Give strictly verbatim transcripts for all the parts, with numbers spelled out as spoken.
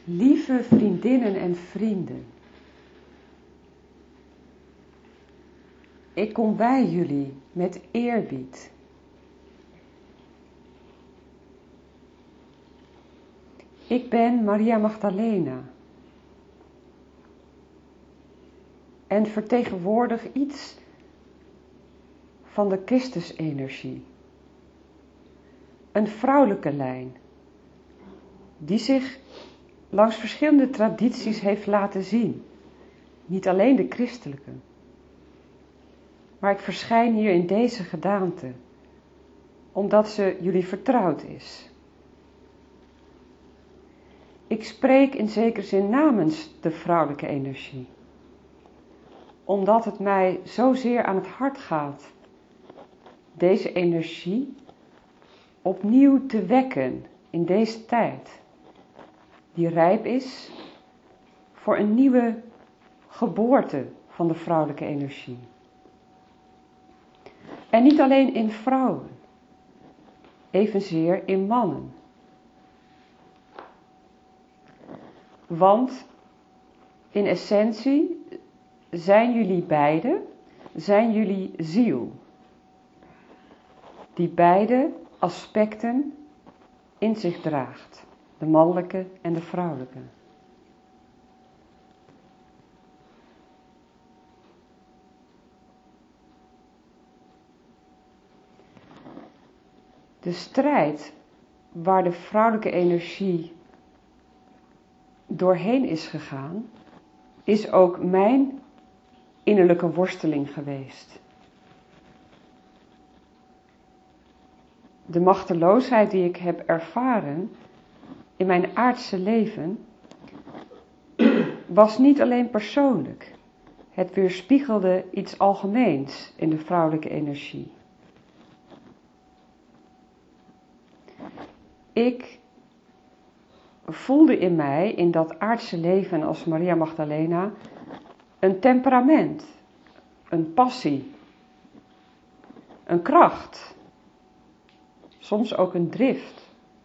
Lieve vriendinnen en vrienden, ik kom bij jullie met eerbied. Ik ben Maria Magdalena en vertegenwoordig iets van de Christusenergie. Een vrouwelijke lijn die zich langs verschillende tradities heeft laten zien. Niet alleen de christelijke. Maar ik verschijn hier in deze gedaante, omdat ze jullie vertrouwd is. Ik spreek in zekere zin namens de vrouwelijke energie. Omdat het mij zozeer aan het hart gaat deze energie opnieuw te wekken in deze tijd. Die rijp is voor een nieuwe geboorte van de vrouwelijke energie. En niet alleen in vrouwen, evenzeer in mannen. Want in essentie zijn jullie beide, zijn jullie ziel. Die beide aspecten in zich draagt. De mannelijke en de vrouwelijke. De strijd waar de vrouwelijke energie doorheen is gegaan, is ook mijn innerlijke worsteling geweest. De machteloosheid die ik heb ervaren in mijn aardse leven was niet alleen persoonlijk. Het weerspiegelde iets algemeens in de vrouwelijke energie. Ik voelde in mij, in dat aardse leven als Maria Magdalena, een temperament, een passie, een kracht, soms ook een drift.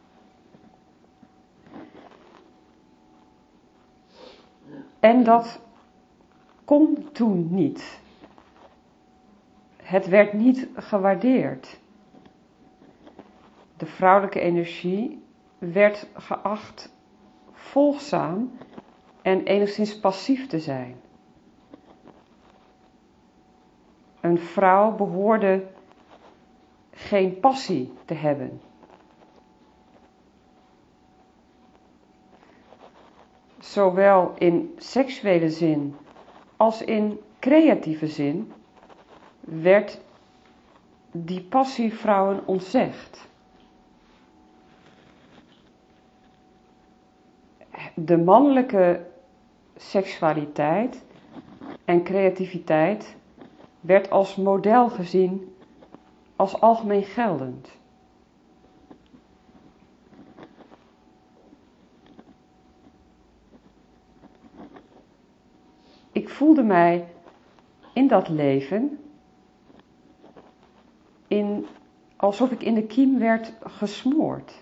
En dat kon toen niet. Het werd niet gewaardeerd. De vrouwelijke energie werd geacht volgzaam en enigszins passief te zijn. Een vrouw behoorde geen passie te hebben. Zowel in seksuele zin als in creatieve zin werd die passie vrouwen ontzegd. De mannelijke seksualiteit en creativiteit werd als model gezien, als algemeen geldend. Ik voelde mij in dat leven in, alsof ik in de kiem werd gesmoord.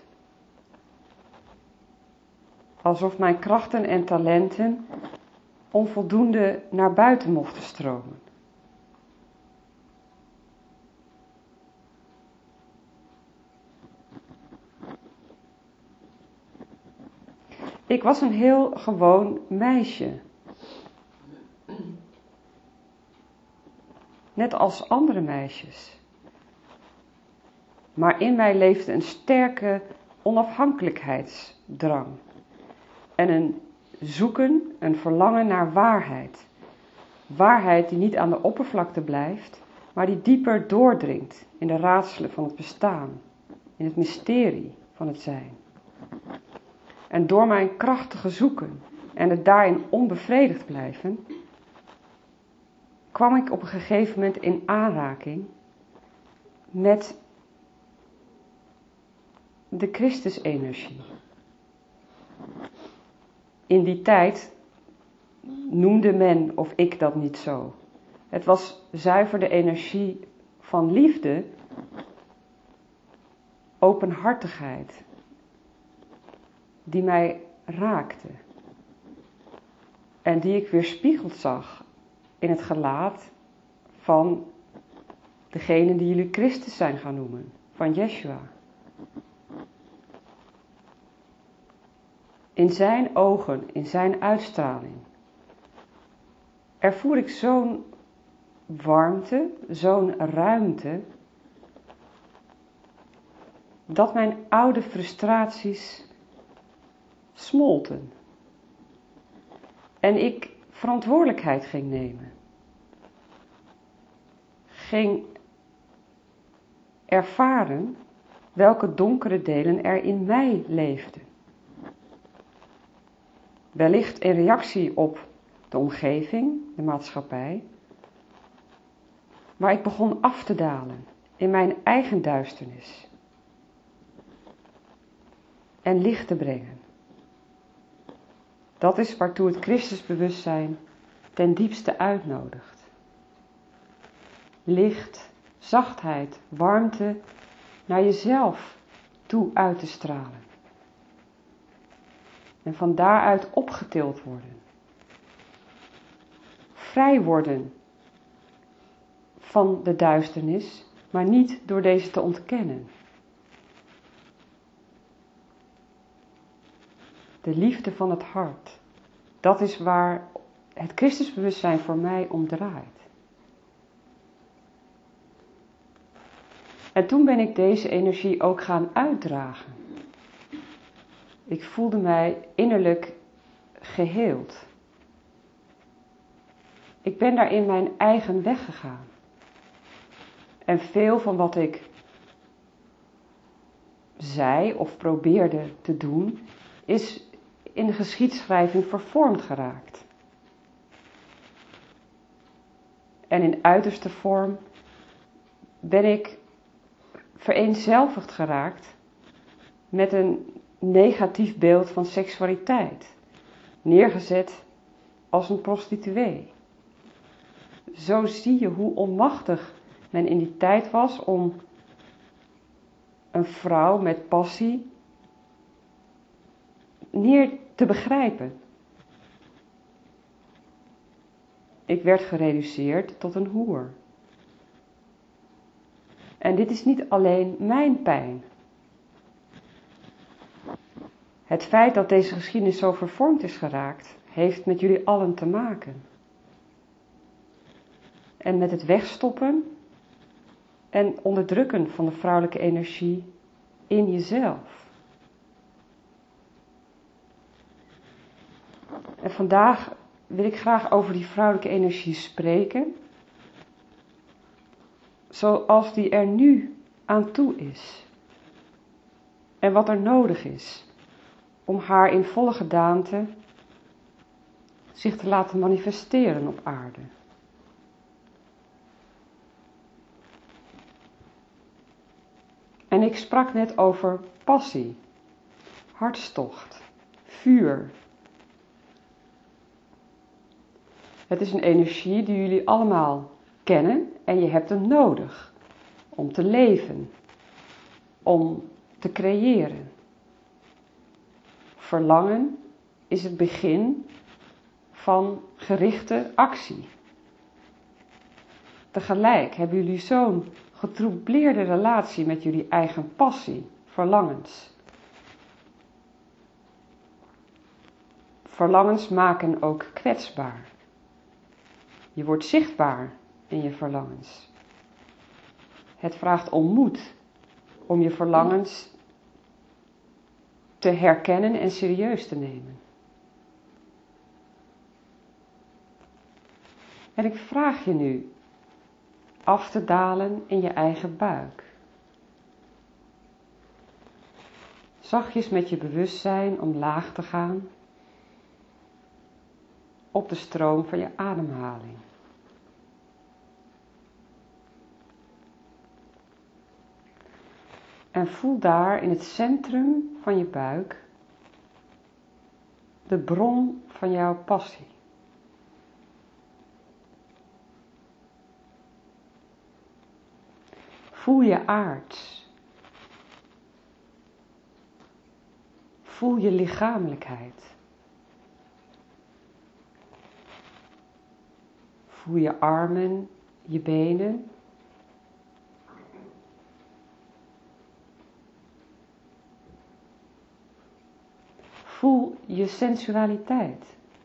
Alsof mijn krachten en talenten onvoldoende naar buiten mochten stromen. Ik was een heel gewoon meisje. Net als andere meisjes. Maar in mij leefde een sterke onafhankelijkheidsdrang. En een zoeken, een verlangen naar waarheid. Waarheid die niet aan de oppervlakte blijft, maar die dieper doordringt in de raadselen van het bestaan. In het mysterie van het zijn. En door mijn krachtige zoeken en het daarin onbevredigd blijven, kwam ik op een gegeven moment in aanraking met de Christusenergie. In die tijd noemde men of ik dat niet zo. Het was zuiver de energie van liefde, openhartigheid, die mij raakte. En die ik weerspiegeld zag in het gelaat van degene die jullie Christus zijn gaan noemen, van Yeshua. In zijn ogen, in zijn uitstraling, ervoer ik zo'n warmte, zo'n ruimte, dat mijn oude frustraties smolten. En ik verantwoordelijkheid ging nemen. Ging ervaren welke donkere delen er in mij leefden. Wellicht in reactie op de omgeving, de maatschappij. Maar ik begon af te dalen in mijn eigen duisternis. En licht te brengen. Dat is waartoe het Christusbewustzijn ten diepste uitnodigt. Licht, zachtheid, warmte naar jezelf toe uit te stralen. En van daaruit opgetild worden. Vrij worden van de duisternis, maar niet door deze te ontkennen. De liefde van het hart, dat is waar het Christusbewustzijn voor mij om draait. En toen ben ik deze energie ook gaan uitdragen. Ik voelde mij innerlijk geheeld. Ik ben daarin mijn eigen weg gegaan. En veel van wat ik zei of probeerde te doen, is in de geschiedschrijving vervormd geraakt. En in uiterste vorm ben ik vereenzelvigd geraakt met een negatief beeld van seksualiteit, neergezet als een prostituee. Zo zie je hoe onmachtig men in die tijd was om een vrouw met passie neer te begrijpen. Ik werd gereduceerd tot een hoer. En dit is niet alleen mijn pijn. Het feit dat deze geschiedenis zo vervormd is geraakt, heeft met jullie allen te maken. En met het wegstoppen en onderdrukken van de vrouwelijke energie in jezelf. En vandaag wil ik graag over die vrouwelijke energie spreken, zoals die er nu aan toe is. En wat er nodig is om haar in volle gedaante zich te laten manifesteren op aarde. En ik sprak net over passie, hartstocht, vuur. Het is een energie die jullie allemaal kennen en je hebt hem nodig om te leven, om te creëren. Verlangen is het begin van gerichte actie. Tegelijk hebben jullie zo'n getroubleerde relatie met jullie eigen passie, verlangens. Verlangens maken ook kwetsbaar. Je wordt zichtbaar in je verlangens. Het vraagt om moed om je verlangens te herkennen en serieus te nemen. En ik vraag je nu af te dalen in je eigen buik. Zachtjes met je bewustzijn omlaag te gaan op de stroom van je ademhaling. En voel daar in het centrum van je buik de bron van jouw passie. Voel je aards. Voel je lichamelijkheid. Voel je armen, je benen. Voel je sensualiteit.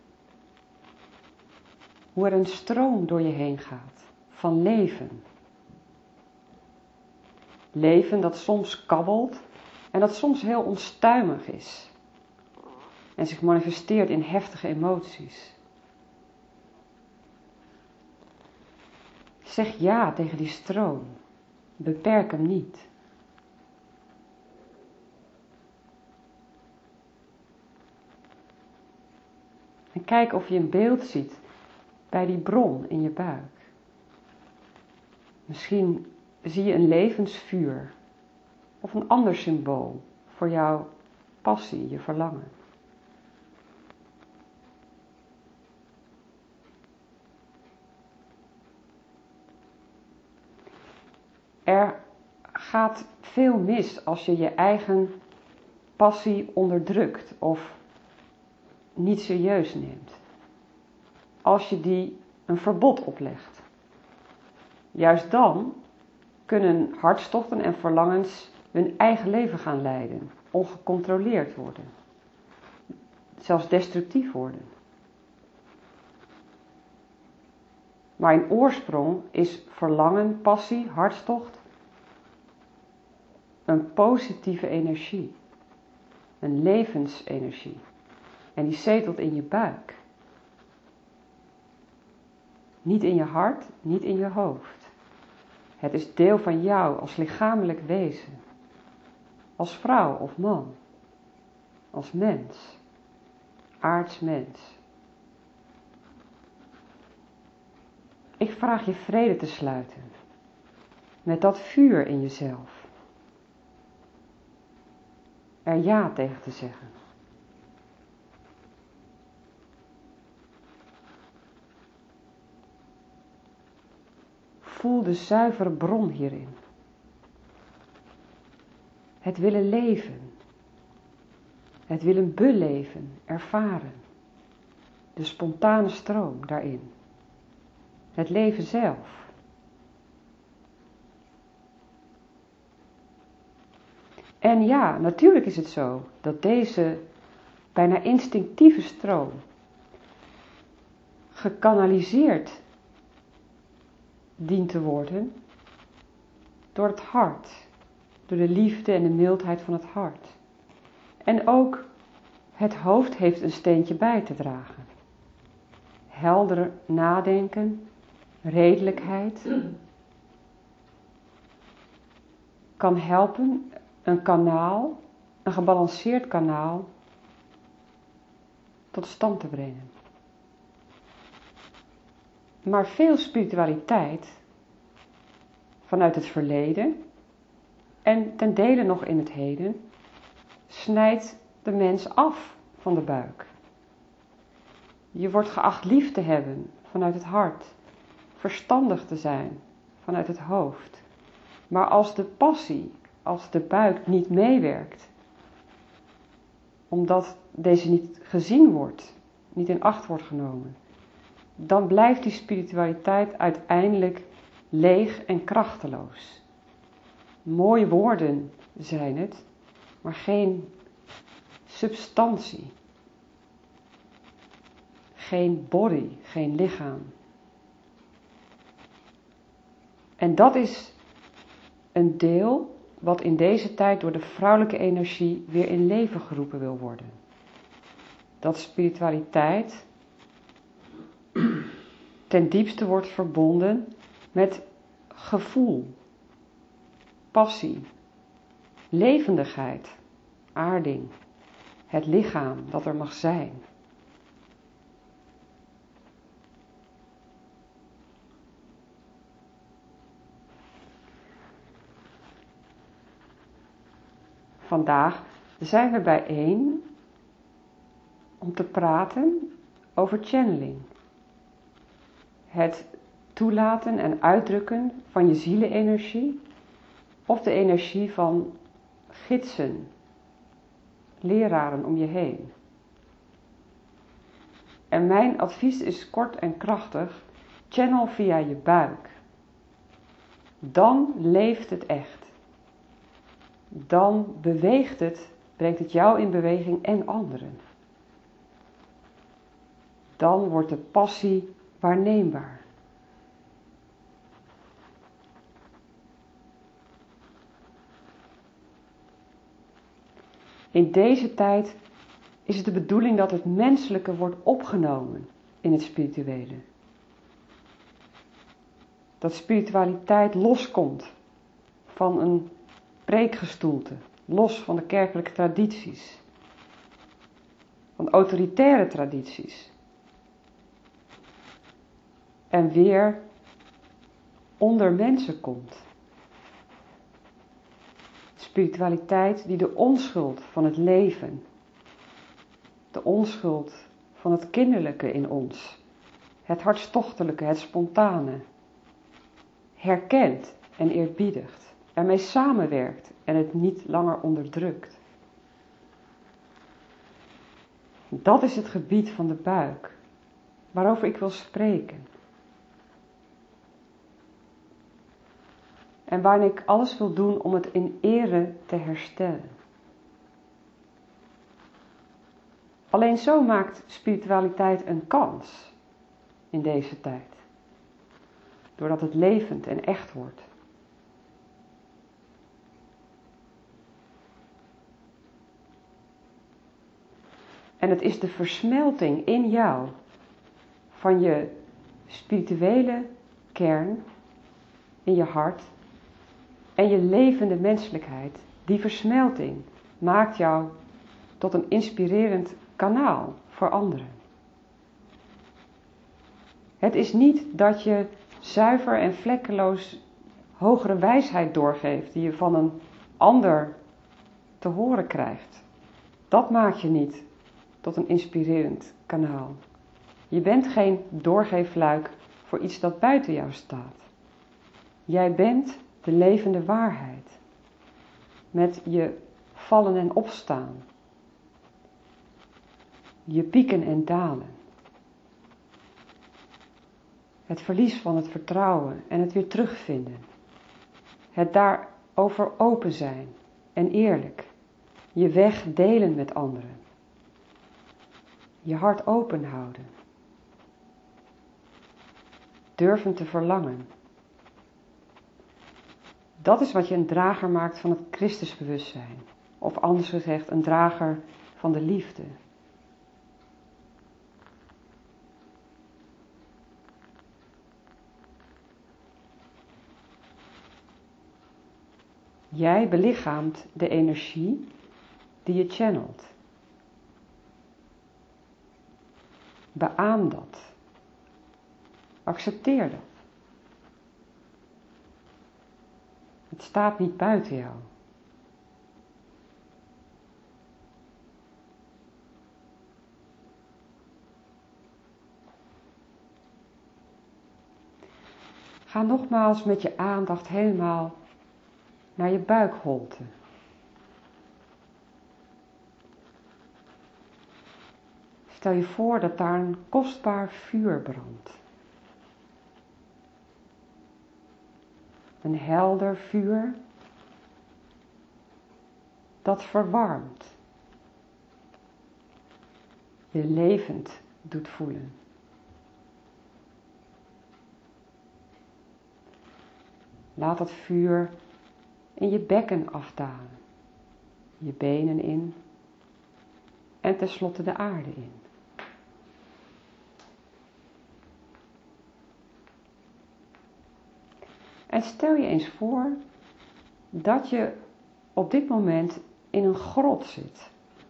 Hoe er een stroom door je heen gaat van leven. Leven dat soms kabbelt en dat soms heel onstuimig is. En zich manifesteert in heftige emoties. Zeg ja tegen die stroom. Beperk hem niet. En kijk of je een beeld ziet bij die bron in je buik. Misschien zie je een levensvuur of een ander symbool voor jouw passie, je verlangen. Er gaat veel mis als je je eigen passie onderdrukt of niet serieus neemt. Als je die een verbod oplegt. Juist dan kunnen hartstochten en verlangens hun eigen leven gaan leiden, ongecontroleerd worden, zelfs destructief worden. Maar in oorsprong is verlangen, passie, hartstocht een positieve energie, een levensenergie. En die zetelt in je buik. Niet in je hart, niet in je hoofd. Het is deel van jou als lichamelijk wezen. Als vrouw of man. Als mens. Aards mens. Ik vraag je vrede te sluiten. Met dat vuur in jezelf. Er ja tegen te zeggen. Voel de zuivere bron hierin. Het willen leven. Het willen beleven, ervaren. De spontane stroom daarin. Het leven zelf. En ja, natuurlijk is het zo dat deze bijna instinctieve stroom gekanaliseerd dient te worden door het hart, door de liefde en de mildheid van het hart. En ook het hoofd heeft een steentje bij te dragen. Helder nadenken, redelijkheid kan helpen een kanaal, een gebalanceerd kanaal tot stand te brengen. Maar veel spiritualiteit vanuit het verleden en ten dele nog in het heden snijdt de mens af van de buik. Je wordt geacht lief te hebben vanuit het hart, verstandig te zijn vanuit het hoofd. Maar als de passie, als de buik niet meewerkt, omdat deze niet gezien wordt, niet in acht wordt genomen, dan blijft die spiritualiteit uiteindelijk leeg en krachteloos. Mooie woorden zijn het, maar geen substantie. Geen body, geen lichaam. En dat is een deel wat in deze tijd door de vrouwelijke energie weer in leven geroepen wil worden. Dat spiritualiteit ten diepste wordt verbonden met gevoel, passie, levendigheid, aarding, het lichaam dat er mag zijn. Vandaag zijn we bijeen om te praten over channeling. Het toelaten en uitdrukken van je zielenenergie of de energie van gidsen, leraren om je heen. En mijn advies is kort en krachtig: channel via je buik. Dan leeft het echt. Dan beweegt het, brengt het jou in beweging en anderen. Dan wordt de passie waarneembaar. In deze tijd is het de bedoeling dat het menselijke wordt opgenomen in het spirituele. Dat spiritualiteit loskomt van een preekgestoelte, los van de kerkelijke tradities, van autoritaire tradities. En weer onder mensen komt. Spiritualiteit die de onschuld van het leven, de onschuld van het kinderlijke in ons, het hartstochtelijke, het spontane, herkent en eerbiedigt, ermee samenwerkt en het niet langer onderdrukt. Dat is het gebied van de buik, waarover ik wil spreken. En waarin ik alles wil doen om het in ere te herstellen. Alleen zo maakt spiritualiteit een kans in deze tijd. Doordat het levend en echt wordt. En het is de versmelting in jou van je spirituele kern, in je hart en je levende menselijkheid. Die versmelting maakt jou tot een inspirerend kanaal voor anderen. Het is niet dat je zuiver en vlekkeloos hogere wijsheid doorgeeft die je van een ander te horen krijgt. Dat maakt je niet tot een inspirerend kanaal. Je bent geen doorgeefluik voor iets dat buiten jou staat. Jij bent de levende waarheid. Met je vallen en opstaan. Je pieken en dalen. Het verlies van het vertrouwen en het weer terugvinden. Het daarover open zijn en eerlijk. Je weg delen met anderen. Je hart open houden. Durven te verlangen. Dat is wat je een drager maakt van het Christusbewustzijn. Of anders gezegd, een drager van de liefde. Jij belichaamt de energie die je channelt. Beaam dat. Accepteer dat. Het staat niet buiten jou. Ga nogmaals met je aandacht helemaal naar je buikholte. Stel je voor dat daar een kostbaar vuur brandt. Een helder vuur dat verwarmt. Je levend doet voelen. Laat het vuur in je bekken afdalen. Je benen in. En tenslotte de aarde in. En stel je eens voor dat je op dit moment in een grot zit.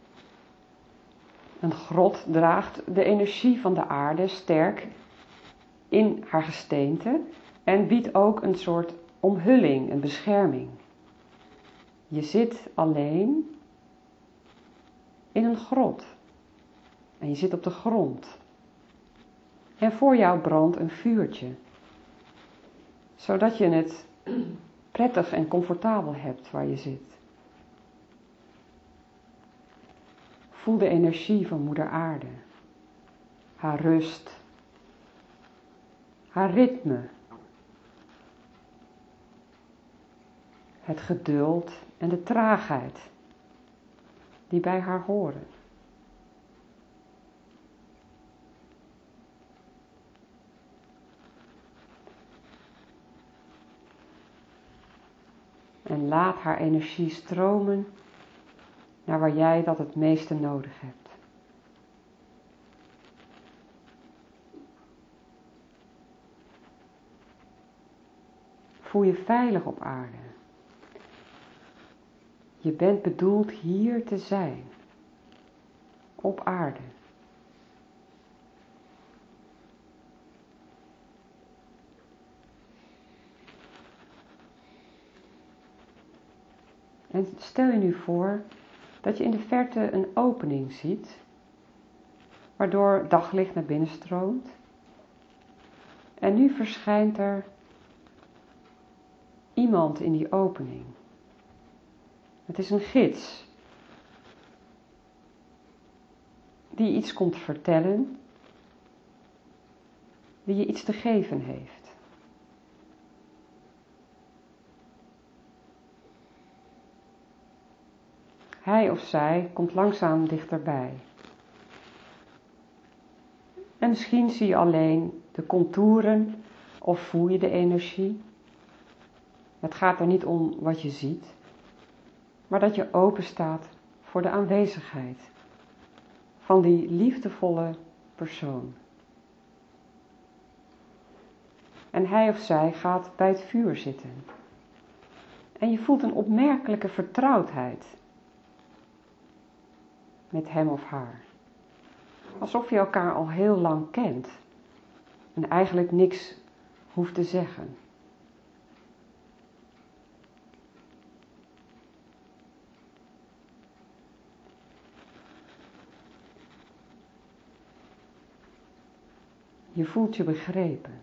Een grot draagt de energie van de aarde sterk in haar gesteente en biedt ook een soort omhulling, een bescherming. Je zit alleen in een grot en je zit op de grond. En voor jou brandt een vuurtje, zodat je het prettig en comfortabel hebt waar je zit. Voel de energie van Moeder Aarde, haar rust, haar ritme, het geduld en de traagheid die bij haar horen. En laat haar energie stromen naar waar jij dat het meeste nodig hebt. Voel je veilig op aarde. Je bent bedoeld hier te zijn. Op aarde. En stel je nu voor dat je in de verte een opening ziet, waardoor daglicht naar binnen stroomt. En nu verschijnt er iemand in die opening. Het is een gids, die iets komt vertellen, die je iets te geven heeft. Hij of zij komt langzaam dichterbij. En misschien zie je alleen de contouren of voel je de energie. Het gaat er niet om wat je ziet, maar dat je open staat voor de aanwezigheid van die liefdevolle persoon. En hij of zij gaat bij het vuur zitten. En je voelt een opmerkelijke vertrouwdheid met hem of haar. Alsof je elkaar al heel lang kent en eigenlijk niks hoeft te zeggen. Je voelt je begrepen.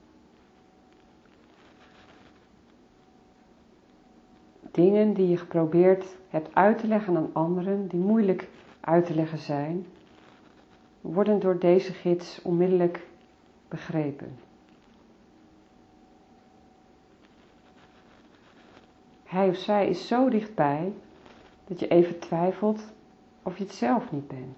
Dingen die je geprobeerd hebt uit te leggen aan anderen, die moeilijk uit te leggen zijn, worden door deze gids onmiddellijk begrepen. Hij of zij is zo dichtbij dat je even twijfelt of je het zelf niet bent.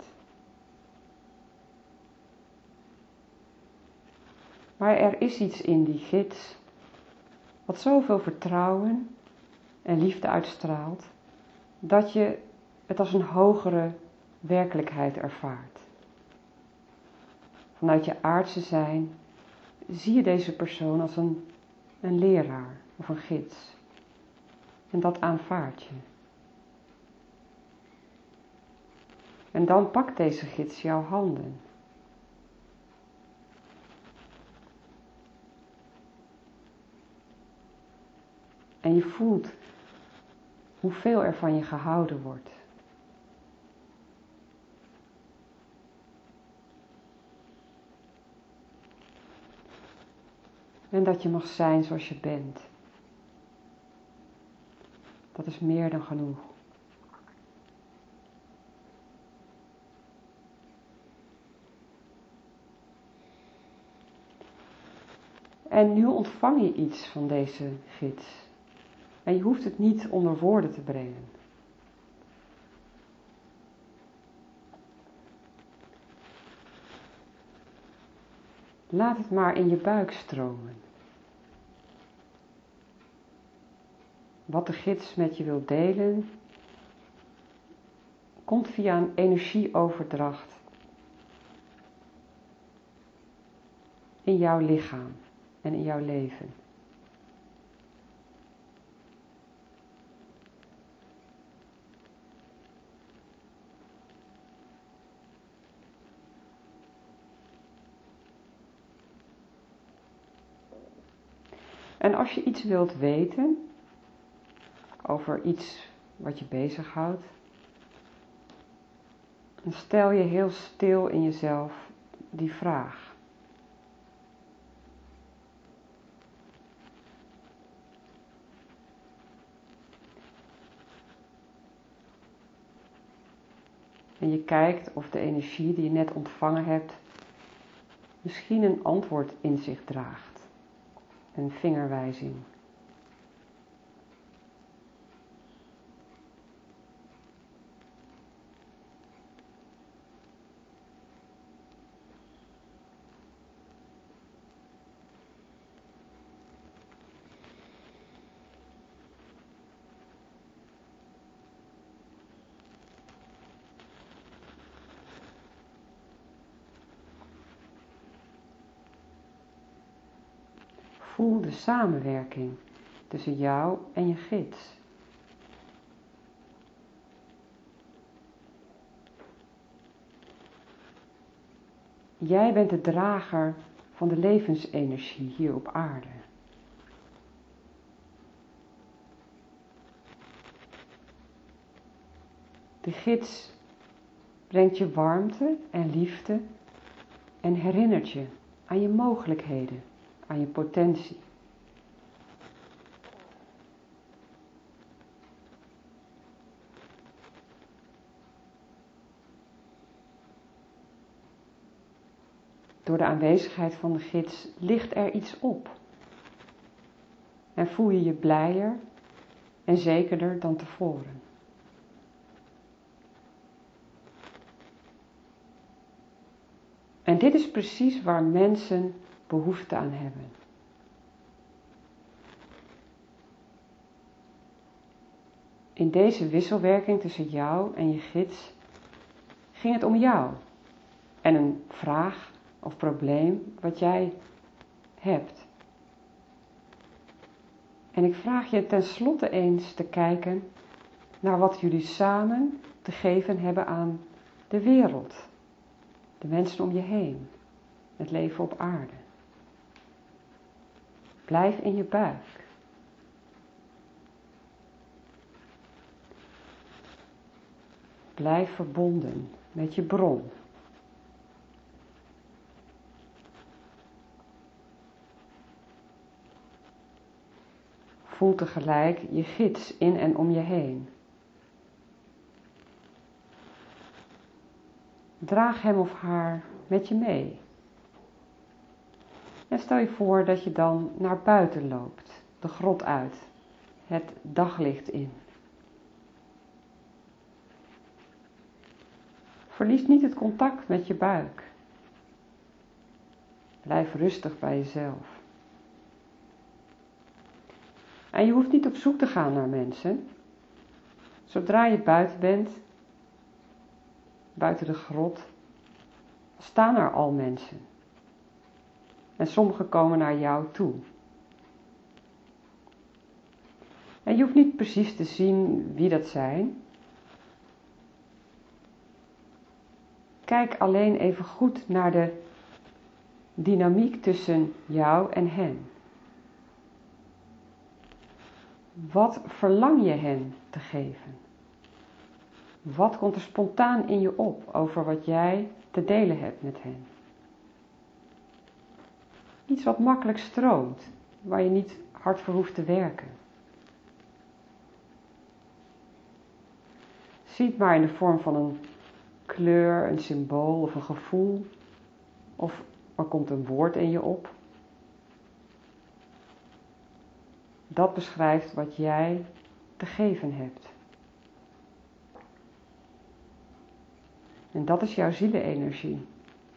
Maar er is iets in die gids wat zoveel vertrouwen en liefde uitstraalt, dat je het als een hogere werkelijkheid ervaart. Vanuit je aardse zijn zie je deze persoon als een, een leraar of een gids. En dat aanvaard je. En dan pakt deze gids jouw handen. En je voelt hoeveel er van je gehouden wordt. En dat je mag zijn zoals je bent. Dat is meer dan genoeg. En nu ontvang je iets van deze gids. En je hoeft het niet onder woorden te brengen. Laat het maar in je buik stromen. Wat de gids met je wil delen, komt via een energieoverdracht in jouw lichaam en in jouw leven. En als je iets wilt weten over iets wat je bezighoudt, dan stel je heel stil in jezelf die vraag. En je kijkt of de energie die je net ontvangen hebt misschien een antwoord in zich draagt. Een vingerwijzing. Voel de samenwerking tussen jou en je gids. Jij bent de drager van de levensenergie hier op aarde. De gids brengt je warmte en liefde en herinnert je aan je mogelijkheden, aan je potentie. Door de aanwezigheid van de gids ligt er iets op. En voel je je blijer en zekerder dan tevoren. En dit is precies waar mensen behoefte aan hebben. In deze wisselwerking tussen jou en je gids ging het om jou en een vraag of probleem wat jij hebt. En ik vraag je tenslotte eens te kijken naar wat jullie samen te geven hebben aan de wereld, de mensen om je heen, het leven op aarde. Blijf in je buik. Blijf verbonden met je bron. Voel tegelijk je gids in en om je heen. Draag hem of haar met je mee. En stel je voor dat je dan naar buiten loopt, de grot uit, het daglicht in. Verlies niet het contact met je buik. Blijf rustig bij jezelf. En je hoeft niet op zoek te gaan naar mensen. Zodra je buiten bent, buiten de grot, staan er al mensen. En sommigen komen naar jou toe. En je hoeft niet precies te zien wie dat zijn. Kijk alleen even goed naar de dynamiek tussen jou en hen. Wat verlang je hen te geven? Wat komt er spontaan in je op over wat jij te delen hebt met hen? Iets wat makkelijk stroomt, waar je niet hard voor hoeft te werken. Zie het maar in de vorm van een kleur, een symbool of een gevoel. Of er komt een woord in je op. Dat beschrijft wat jij te geven hebt. En dat is jouw zielenenergie.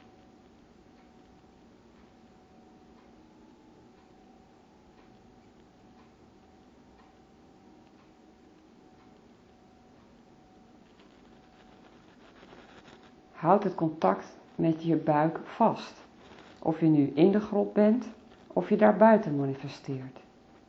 Houd het contact met je buik vast. Of je nu in de grot bent, of je daar buiten manifesteert.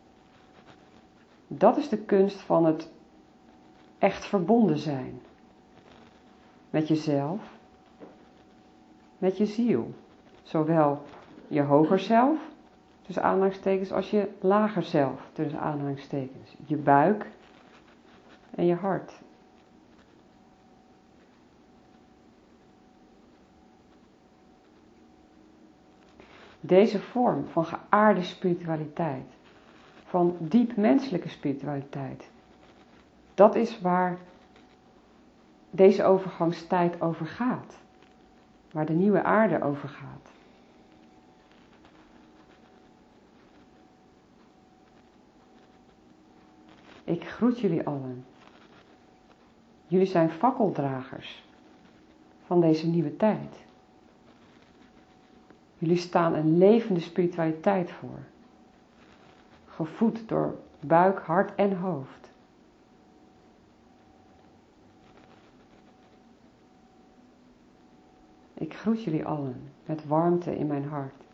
Dat is de kunst van het echt verbonden zijn. Met jezelf, met je ziel. Zowel je hoger zelf, tussen aanhalingstekens, als je lager zelf, tussen aanhalingstekens. Je buik en je hart. Deze vorm van geaarde spiritualiteit, van diep menselijke spiritualiteit, dat is waar deze overgangstijd over gaat. Waar de nieuwe aarde over gaat. Ik groet jullie allen. Jullie zijn fakkeldragers van deze nieuwe tijd. Jullie staan een levende spiritualiteit voor, gevoed door buik, hart en hoofd. Ik groet jullie allen met warmte in mijn hart.